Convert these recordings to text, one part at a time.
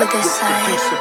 what they say.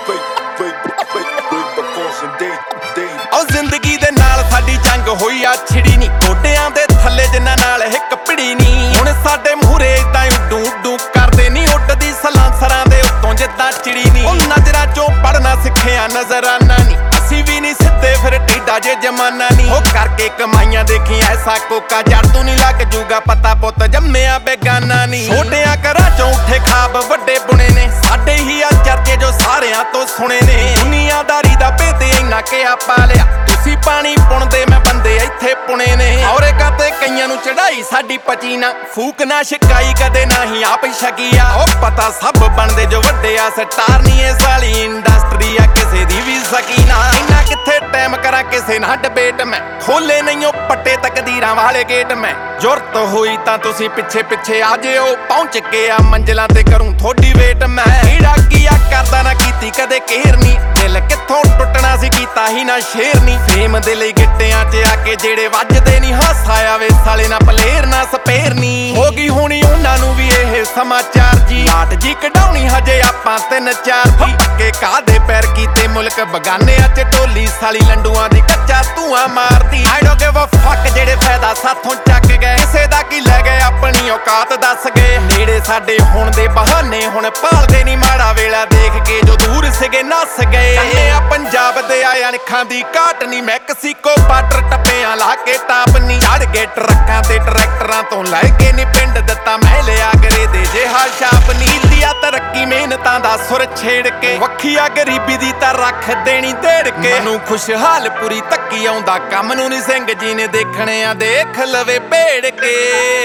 ਜ਼ਿੰਦਗੀ ਦੇ ਨਾਲ ਸਾਡੀ ਜੰਗ ਹੋਈ ਆ ਛਿੜੀ ਨੀ ਗੋਡਿਆਂ ਦੇ ਥੱਲੇ ਜਿੰਨਾਂ ਨਾਲ ਇੱਕ ਪਿੜੀ ਨੀ ਹੁਣ ਸਾਡੇ ਮੂਹਰੇ ਤਾਂ ਉੱਡੂ ਉੱਡੂ ਕਰਦੇ ਨੀ ਉੱਡਦੀ ਸਲਾਂਸਰਾਂ ਦੇ ਉੱਤੋਂ ਜਿੱਦਾਂ ਚਿੜੀ ਨੀ ਉਹ ਨਜ਼ਰਾਂ ਚੋਂ ਪੜਨਾ ਸਿੱਖਿਆ ਨਜ਼ਰਾਨਾ ਨੀ ਅਸੀਂ ਵੀ ਨੀ ਸਿੱਧੇ ਫਿਰ ਟੀਡਾ ਜੇ ਜਮਾਨਾ ਨੀ ਉਹ ਕਰਕੇ ਕਮਾਈਆਂ ਦੇਖੀ ਐਸਾ ਕੋਕਾ ਜੜ ਤੂੰ ਨੀ ਲੱਗ ਜੂਗਾ ਪਤਾ ਪੁੱਤ ਜੰਮਿਆ ਬੇਗਾਨਾ ਨੀ ਛੋਟਿਆਂ ਘਰਾਂ ਚੋਂ ਉੱਠੇ ਖਾਬ ਵੱਡੇ ਬੁਣੇ ਨੇ ਸਾਡੇ ਹੀ ਆ ਚਰਚੇ ਜੋ ਸਾਰਿਆਂ ਤੋਂ ਸੁਣੇ ਨੇ ਦੁਨੀਆਦਾਰੀ ਦਾ ਭੇਤ ਇੰਨਾ ਕਿ ਆ ਪਾ ਲਿਆ ਤੁਸੀਂ ਪਾਣੀ ਪੁਣਦੇ ਮੈਂ ਬੰਦੇ ਇੱਥੇ ਪੁਣੇ ਨੇ ਔਰੇ ਕਾਤੇ ਕਈਆਂ ਨੂੰ ਚੜਾਈ ਸਾਡੀ ਪਚੀ ਨਾ ਫੂਕ ਨਾ ਸ਼ਿਕਾਈ ਕਦੇ ਨਾ ਹੀ ਆਪ ਸ਼ਕੀਆ ਉਹ ਪਤਾ ਸਭ ਬਣਦੇ ਜੋ ਵੱਡੇ ਆ ਸਟਾਰ ਨੀ ਇਹ ਸਾਲੀ ਇੰਡਸਟਰੀ ਆ ਕਿਸੇ ਦੀ ਵੀ ਸਕੀਨਾ ਇੰਨਾ ਕਿੱਥੇ ਟਾਈਮ ਕਰਾਂ ਕਿਸੇ ਨਾਲ ਡਿਬੇਟ ਮੈਂ ਖੋਲੇ ਨਹੀਂ ਉਹ ਪੱਟੇ ਤਕਦੀਰਾਂ ਵਾਲੇ ਗੇਟ ਮੈਂ ਜ਼ਰੂਰਤ ਹੋਈ ਤਾਂ ਤੁਸੀਂ ਪਿੱਛੇ ਪਿੱਛੇ ਆ ਜਿਓ ਪਹੁੰਚ ਕੇ ਆ ਮੰਜ਼ਿਲਾਂ ਤੇ ਕਰੂੰ ਥੋੜੀ ਵੇਟ ਮੈਂ ਹੀੜਾ ਕੀਆ ਕਰਦਾ ਨਾ ਕੀਤੀ ਕਦੇ ਕਹਿਰਨੀ ਦਿਲ ਕਿੱਥੋਂ ਟੁੱਟਣਾ ਸੀ ਕੀਤਾ ਹੀ ਨਾ ਸ਼ੇਰਨੀ ਫੇਮ ਦੇ ਲਈ ਗਿੱਟਿਆਂ 'ਚ ਆ ਕੇ ਜਿਹੜੇ ਵੱਜਦੇ ਨਹੀਂ ਹਾਸਾ ਆਵੇ ਸਾਲੇ ਨਾ ਪਲੇਰ ਨਾ ਸਪੇਰ ਨੀ ਹੋ ਗਈ ਹੋਣੀ ਉਹਨਾਂ ਨੂੰ ਵੀ ਇਹ ਸਮਾਚਾਰ ਜੀ ਆਟ ਜੀ ਕਢਾਉਣੀ ਹਜੇ ਆਪਾਂ 3-4 ਦੀ ਪੱਕੇ ਕਾਦੇ ਪੈਰ ਕੀਤੇ ਮੁਲਕ ਬਗਾਨਿਆਂ 'ਚ ਢੋਲੀ ਸਾਲੀ ਲੰਡੂਆਂ ਦੀ ਕੱਚਾ ਧੂਆਂ ਮਾਰਦੀ ਆਈ ਡੋਨਟ ਗਿਵ ਅ ਫੱਕ ਜਿਹੜੇ ਫਾਇਦਾ ਸਾਥੋਂ ਚੱਕ ਗਏ ਕਿਸੇ ਦਾ ਕੀ ਲੈ ਗਏ ਆਪਣੀ ਔਕਾਤ ਦੱਸ ਗਏ ਨੇੜੇ ਸਾਡੇ ਹੁਣ ਦੇ ਬਹਾਨੇ ਹੁਣ ਭਾਲਦੇ ਨਹੀਂ ਮਾੜਾ ਵੇਲਾ ਦੇਖ ਕੇ ਜੋ ਦੂਰ ਸੀਗੇ ਨੱਸ ਗਏ ਕੰਨੇ ਆ ਪੰਜਾਬ ਦੇ ਆਇਆ ਅੱਖਾਂ ਦੀ ਘਾਟ ਨਹੀਂ ਮੈਕਸੀਕੋ ਬਾਰਡਰ ਟੱਪਿਆਂ ਲਾ ਕੇ ਟਾਪ ਨਹੀਂ ਚੜ ਗਏ ਟਰੱਕਾਂ ਤੇ ਟਰੈਕਟਰਾਂ ਤੋਂ ਲੈ ਕੇ ਨਹੀਂ ਪਿੰਡ ਦਿੱਤਾ ਮੈਂ ਲਿਆ ਕਰੇ ਦੇ ਜਿਹਾ ਛਾਪ ਨੀਲੀਆ ਤਰੱਕੀ ਮਿਹਨਤਾਂ ਦਾ ਸੁਰ ਛੇੜ ਕੇ ਵੱਖੀਆ ਗਰੀਬੀ ਦੀ ਤਾਂ ਰੱਖ ਦੇਣੀ ਢੇੜ ਕੇ ਮੈਨੂੰ ਖੁਸ਼ਹਾਲ ਪੂਰੀ ਧੱਕੀ ਆਉਂਦਾ ਕੰਮ ਨੂੰ ਨਹੀਂ ਸਿੰਘ ਜੀ ਨੇ ਦੇਖਣੇ ਆ ਦੇਖ ਲਵੇ ਭੇੜ ਕੇ